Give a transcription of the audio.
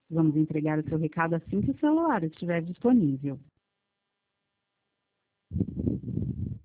Vamos entregar o seu recado assim que o celular estiver disponível.